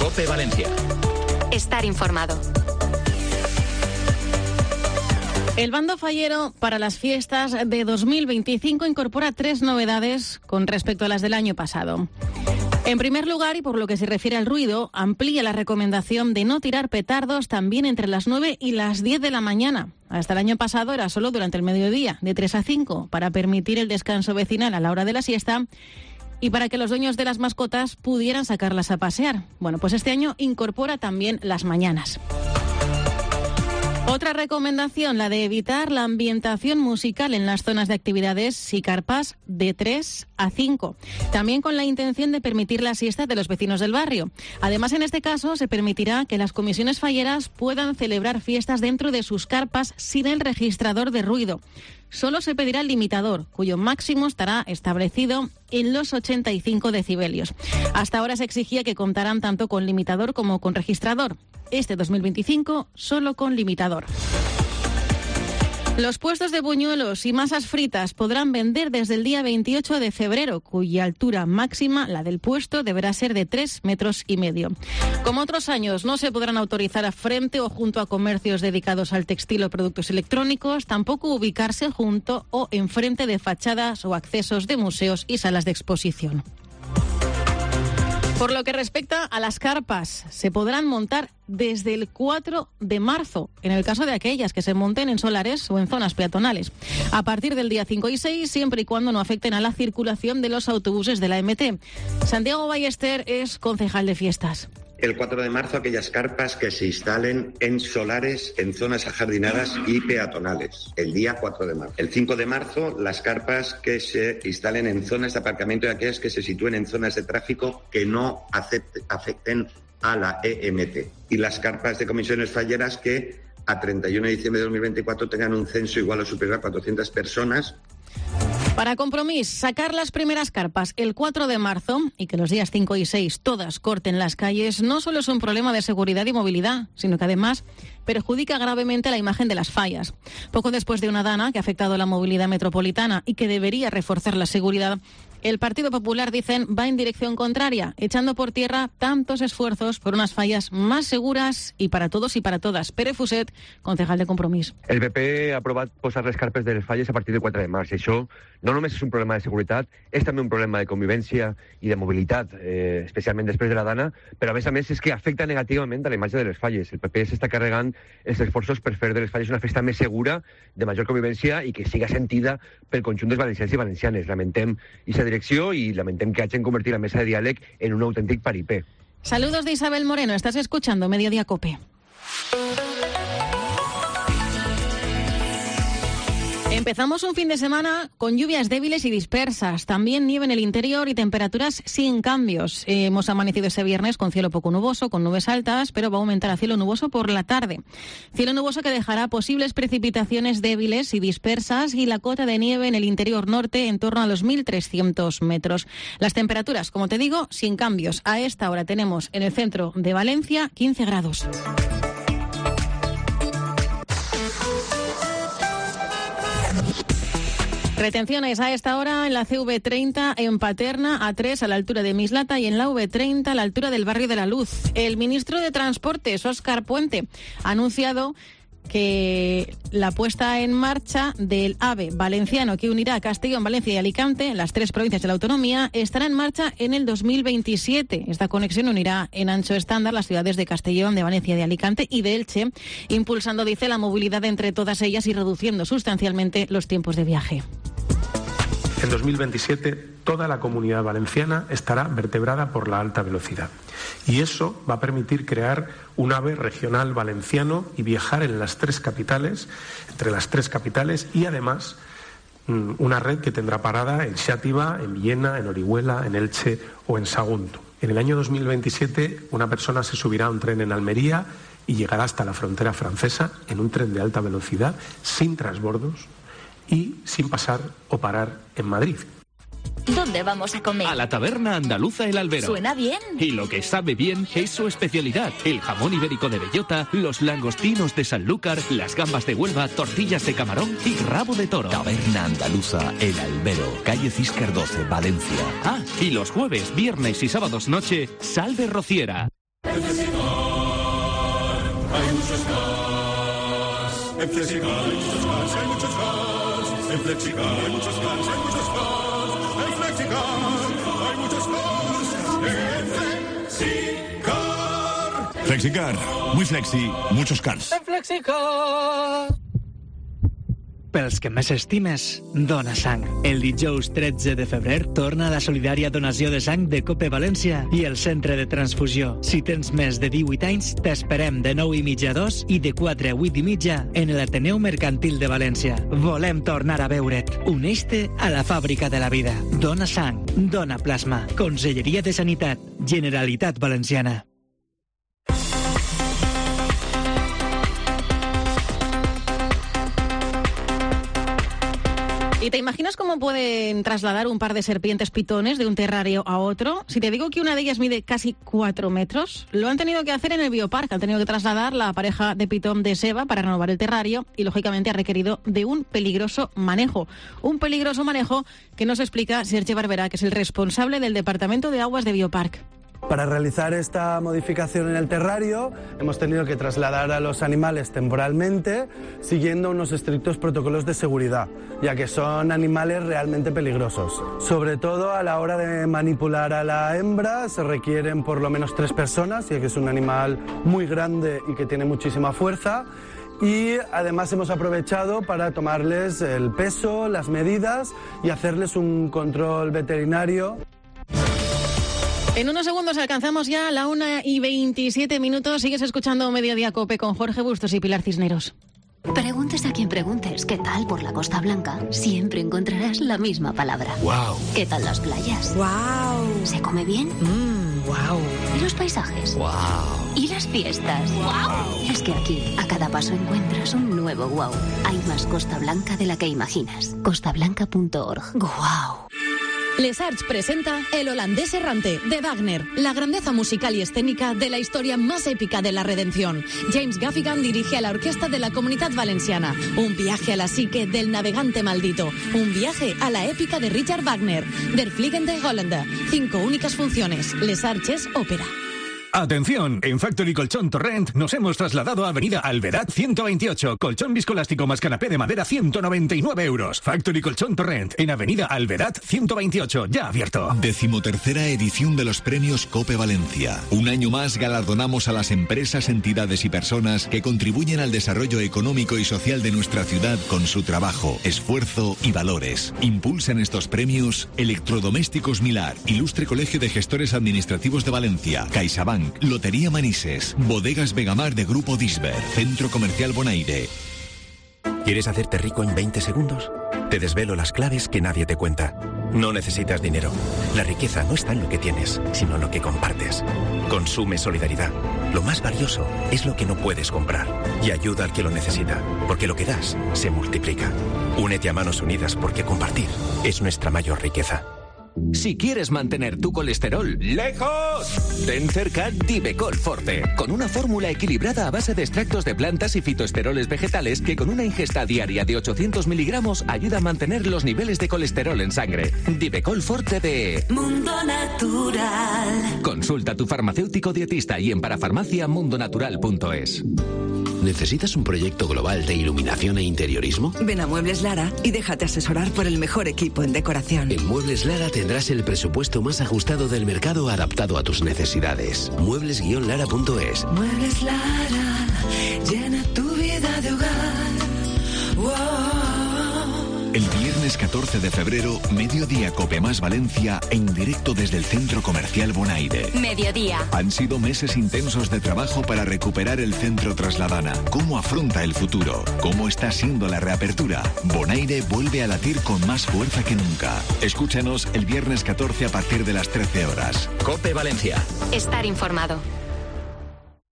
COPE Valencia. Estar informado. El bando fallero para las fiestas de 2025 incorpora 3 novedades con respecto a las del año pasado. En primer lugar, y por lo que se refiere al ruido, amplía la recomendación de no tirar petardos también entre las 9 y las 10 de la mañana. Hasta el año pasado era solo durante el mediodía, de 3 a 5, para permitir el descanso vecinal a la hora de la siesta y para que los dueños de las mascotas pudieran sacarlas a pasear. Bueno, pues este año incorpora también las mañanas. Otra recomendación, la de evitar la ambientación musical en las zonas de actividades y carpas de 3 a 5, también con la intención de permitir la siesta de los vecinos del barrio. Además, en este caso, se permitirá que las comisiones falleras puedan celebrar fiestas dentro de sus carpas sin el registrador de ruido. Solo se pedirá el limitador, cuyo máximo estará establecido en los 85 decibelios. Hasta ahora se exigía que contaran tanto con limitador como con registrador. Este 2025 solo con limitador. Los puestos de buñuelos y masas fritas podrán vender desde el día 28 de febrero, cuya altura máxima, la del puesto, deberá ser de 3,5 metros. Como otros años, no se podrán autorizar a frente o junto a comercios dedicados al textil o productos electrónicos, tampoco ubicarse junto o enfrente de fachadas o accesos de museos y salas de exposición. Por lo que respecta a las carpas, se podrán montar desde el 4 de marzo, en el caso de aquellas que se monten en solares o en zonas peatonales. A partir del día 5 y 6, siempre y cuando no afecten a la circulación de los autobuses de la MT. Santiago Ballester es concejal de fiestas. El 4 de marzo, aquellas carpas que se instalen en solares, en zonas ajardinadas y peatonales. El día 4 de marzo. El 5 de marzo, las carpas que se instalen en zonas de aparcamiento y aquellas que se sitúen en zonas de tráfico que no afecten a la EMT. Y las carpas de comisiones falleras que a 31 de diciembre de 2024 tengan un censo igual o superior a 400 personas. Para Compromís, sacar las primeras carpas el 4 de marzo y que los días 5 y 6 todas corten las calles no solo es un problema de seguridad y movilidad, sino que además perjudica gravemente la imagen de las fallas. Poco después de una dana que ha afectado la movilidad metropolitana y que debería reforzar la seguridad, el Partido Popular, dicen, va en dirección contraria, echando por tierra tantos esfuerzos por unas fallas más seguras y para todos y para todas. Pere Fuset, concejal de Compromís. El PP ha aprovat posar les carpes de les falles a partir del 4 de març i això no només és un problema de seguretat, és també un problema de convivència i de mobilitat, especialment després de la dana, però a més és que afecta negativament a la imatge de les falles. El PP s'està carregant els esforços per fer de les falles una festa més segura, de major convivència i que siga sentida pel conjunt dels valencians i valencianes. Lamentem aquesta direcció i lamentem que hagin convertit la mesa de diàleg en un autèntic paripé. Saludos de Isabel Moreno, estás escuchando Mediodía Cope. Empezamos un fin de semana con lluvias débiles y dispersas, también nieve en el interior y temperaturas sin cambios. Hemos amanecido ese viernes con cielo poco nuboso, con nubes altas, pero va a aumentar a cielo nuboso por la tarde. Cielo nuboso que dejará posibles precipitaciones débiles y dispersas y la cota de nieve en el interior norte en torno a los 1.300 metros. Las temperaturas, como te digo, sin cambios. A esta hora tenemos en el centro de Valencia 15 grados. Retenciones a esta hora en la CV30 en Paterna, A3 a la altura de Mislata y en la V30 a la altura del Barrio de la Luz. El ministro de Transportes, Óscar Puente, ha anunciado que la puesta en marcha del AVE valenciano que unirá Castellón, Valencia y Alicante, las 3 provincias de la autonomía, estará en marcha en el 2027. Esta conexión unirá en ancho estándar las ciudades de Castellón, de Valencia, de Alicante y de Elche, impulsando, dice, la movilidad entre todas ellas y reduciendo sustancialmente los tiempos de viaje. En 2027, toda la comunidad valenciana estará vertebrada por la alta velocidad. Y eso va a permitir crear un AVE regional valenciano y viajar en las 3 capitales, entre las 3 capitales, y además una red que tendrá parada en Xàtiva, en Villena, en Orihuela, en Elche o en Sagunto. En el año 2027, una persona se subirá a un tren en Almería y llegará hasta la frontera francesa en un tren de alta velocidad, sin transbordos y sin pasar o parar en Madrid. ¿Dónde vamos a comer? A la taberna andaluza El Albero. ¿Suena bien? Y lo que sabe bien es su especialidad. El jamón ibérico de bellota, los langostinos de Sanlúcar, las gambas de Huelva, tortillas de camarón y rabo de toro. Taberna andaluza El Albero, calle Ciscar 12, Valencia. Ah, y los jueves, viernes y sábados noche, sal de rociera. En Flexicar hay muchos cars. En Flexicar hay muchos cars, hay muchos cars. En Flexicar hay muchos cars, hay muchos cars. En Flexicar hay muchos cars. En Flexicar. Flexicar, muy flexi, muchos cars. En Flexicar. Pels que més estimes, dona sang. El dijous 13 de febrer torna la solidària donació de sang de Cope València i el Centre de Transfusió. Si tens més de 18 anys, t'esperem de 9:30 a 2 i de 4 a 8:30 en l'Ateneu Mercantil de València. Volem tornar a veure't. Uneix-te a la fàbrica de la vida. Dona sang, dona plasma. Conselleria de Sanitat, Generalitat Valenciana. ¿Y te imaginas cómo pueden trasladar un par de serpientes pitones de un terrario a otro? Si te digo que una de ellas mide casi 4 metros, lo han tenido que hacer en el bioparque. Han tenido que trasladar la pareja de pitón de Seba para renovar el terrario y, lógicamente, ha requerido de un peligroso manejo. Un peligroso manejo que nos explica Sergio Barberá, que es el responsable del Departamento de Aguas de Bioparque. Para realizar esta modificación en el terrario hemos tenido que trasladar a los animales temporalmente siguiendo unos estrictos protocolos de seguridad, ya que son animales realmente peligrosos. Sobre todo a la hora de manipular a la hembra se requieren por lo menos 3 personas, ya que es un animal muy grande y que tiene muchísima fuerza. Y además hemos aprovechado para tomarles el peso, las medidas y hacerles un control veterinario. En unos segundos alcanzamos ya la 1:27. Sigues escuchando Mediodía Cope con Jorge Bustos y Pilar Cisneros. Preguntes a quien preguntes qué tal por la Costa Blanca, siempre encontrarás la misma palabra. Wow. ¿Qué tal las playas? Wow. ¿Se come bien? Wow. ¿Y los paisajes? Wow. ¿Y las fiestas? Wow. Es que aquí, a cada paso encuentras un nuevo wow. Hay más Costa Blanca de la que imaginas. costablanca.org. Wow. Les Arts presenta El holandés errante, de Wagner, la grandeza musical y escénica de la historia más épica de la redención. James Gaffigan dirige a la orquesta de la Comunitat Valenciana. Un viaje a la psique del navegante maldito. Un viaje a la épica de Richard Wagner. Der Fliegende Holländer. 5 únicas funciones. Les Arts Ópera. Atención, en Factory Colchón Torrent nos hemos trasladado a Avenida Alvedad 128. Colchón viscoelástico más canapé de madera 199 euros. Factory Colchón Torrent en Avenida Alvedad 128, ya abierto. 13ª edición de los premios Cope Valencia. Un año más galardonamos a las empresas, entidades y personas que contribuyen al desarrollo económico y social de nuestra ciudad con su trabajo, esfuerzo y valores. Impulsan estos premios Electrodomésticos Milar, Ilustre Colegio de Gestores Administrativos de Valencia, CaixaBank, Lotería Manises, Bodegas Vegamar de Grupo Disber, Centro Comercial Bonaire. ¿Quieres hacerte rico en 20 segundos? Te desvelo las claves que nadie te cuenta. No necesitas dinero. La riqueza no está en lo que tienes, sino en lo que compartes. Consume solidaridad. Lo más valioso es lo que no puedes comprar. Y ayuda al que lo necesita, porque lo que das se multiplica. Únete a Manos Unidas porque compartir es nuestra mayor riqueza. Si quieres mantener tu colesterol lejos, ten cerca Divecol Forte, con una fórmula equilibrada a base de extractos de plantas y fitoesteroles vegetales que con una ingesta diaria de 800 miligramos ayuda a mantener los niveles de colesterol en sangre. Divecol Forte de Mundo Natural. Consulta a tu farmacéutico dietista y en parafarmaciamundonatural.es. ¿Necesitas un proyecto global de iluminación e interiorismo? Ven a Muebles Lara y déjate asesorar por el mejor equipo en decoración. En Muebles Lara tendrás el presupuesto más ajustado del mercado adaptado a tus necesidades. Muebles-lara.es. Muebles Lara, llena tu vida de hogar. Wow. El viernes 14 de febrero, Mediodía Cope más Valencia, en directo desde el Centro Comercial Bonaire. Mediodía. Han sido meses intensos de trabajo para recuperar el centro Trasladana. ¿Cómo afronta el futuro? ¿Cómo está siendo la reapertura? Bonaire vuelve a latir con más fuerza que nunca. Escúchanos el viernes 14 a partir de las 13 horas. Cope Valencia. Estar informado.